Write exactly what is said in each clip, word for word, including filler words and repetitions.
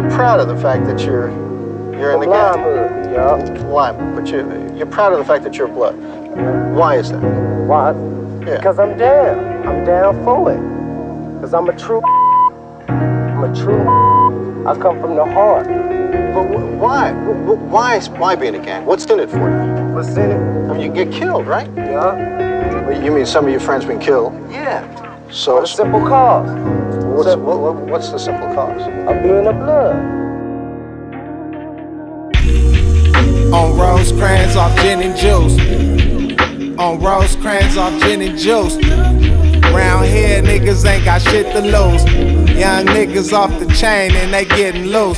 you're proud of the fact that you're you're in the Lime gang. hood, yeah. Lime, but you you're proud of the fact that you're blood. Why is that? Why? Yeah. Because I'm down. I'm down for it. Because I'm a true. I'm a true. I come from the heart. But wh- why? Wh- Why? Why be in a gang? What's in it for you? What's in it? I mean, you get killed, right? Yeah. Well, you mean some of your friends been killed? Yeah. So For the simple cause. what's Simple. what, what, what's the simple cause? Of being a blood. On Rosecrans off gin and juice. On Rosecrans off gin and juice. Round here niggas ain't got shit to lose. Young niggas off the chain and they getting loose.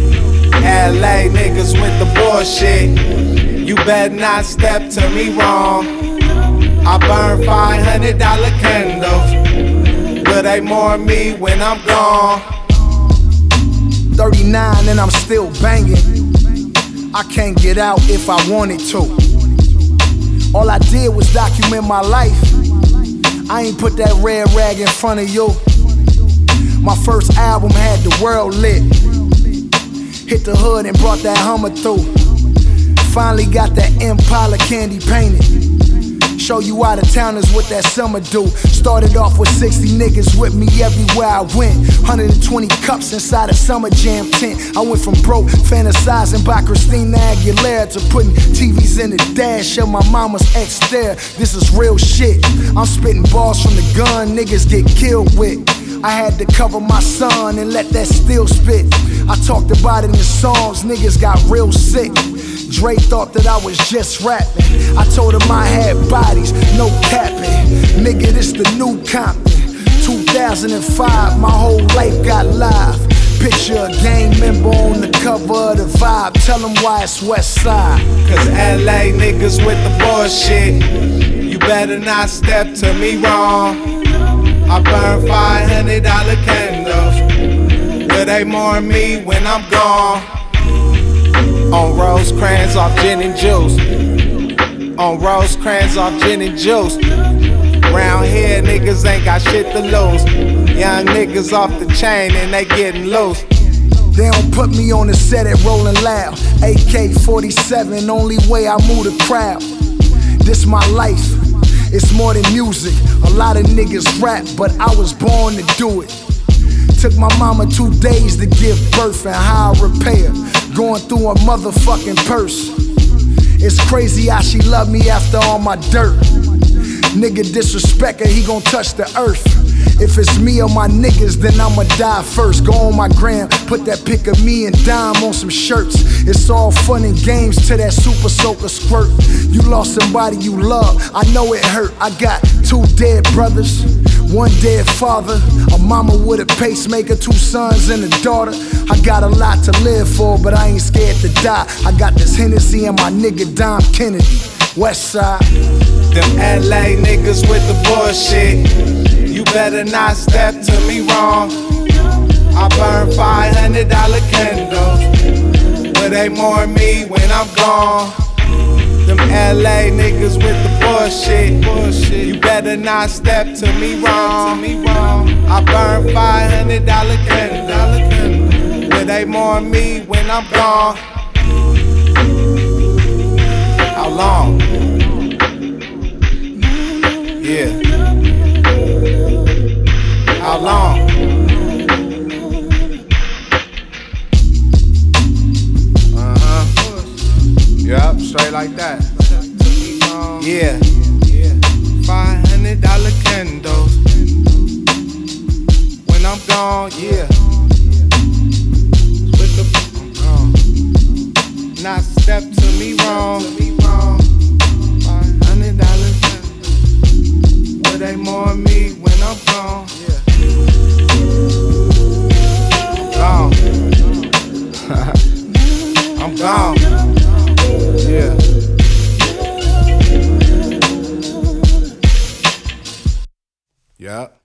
L A niggas with the bullshit. You better not step to me wrong. I burn five hundred dollar candles. Will they mourn me when I'm gone? thirty-nine and I'm still banging. I can't get out if I wanted to. All I did was document my life. I ain't put that red rag in front of you. My first album had the world lit. Hit the hood and brought that Hummer through. Finally got that Impala candy painted. Show you out of towners what that summer do. Started off with sixty niggas with me everywhere I went. one hundred twenty cups inside a summer jam tent. I went from broke, fantasizing by Christina Aguilera, to putting T Vs in the dash of my mama's ex there. This is real shit. I'm spitting balls from the gun niggas get killed with. I had to cover my son and let that steel spit. I talked about it in songs, niggas got real sick. Dre thought that I was just rapping. I told him I had bodies, no capping. Nigga, this the new Compton. two thousand five, my whole life got live. Picture a gang member on the cover of the Vibe. Tell them why it's West Side. Cause L A niggas with the bullshit. You better not step to me wrong. I burn five hundred dollar candles. Will they mourn me when I'm gone? On Rosecrans off gin and juice. On Rosecrans off gin and juice. Round here niggas ain't got shit to lose. Young niggas off the chain and they getting loose. They don't put me on the set at Rolling Loud. A K forty-seven, only way I move the crowd. This my life, it's more than music. A lot of niggas rap, but I was born to do it. Took my mama two days to give birth and how I repair. Going through a motherfucking purse. It's crazy how she love me after all my dirt. Nigga disrespect her, he gon' touch the earth. If it's me or my niggas, then I'ma die first. Go on my gram, put that pic of me and Dime on some shirts. It's all fun and games till that super soaker squirt. You lost somebody you love, I know it hurt. I got two dead brothers, one dead father, a mama with a pacemaker, two sons and a daughter. I got a lot to live for, but I ain't scared to die. I got this Hennessy and my nigga Dom Kennedy, West Side. Them L A niggas with the bullshit. You better not step to me wrong. I burn five hundred dollar candles. Will they mourn me when I'm gone? Them L A niggas with the bullshit. bullshit. You better not step to me wrong. I burn five hundred dollar candles. Will they mourn me when I'm gone? How long? Yeah. How long? Uh-huh. Yup, straight like that. Yeah. Five hundred dollar candles. When I'm gone, yeah. With the uh, not step to me wrong. Five hundred dollar candles. Will they mourn me when I'm gone?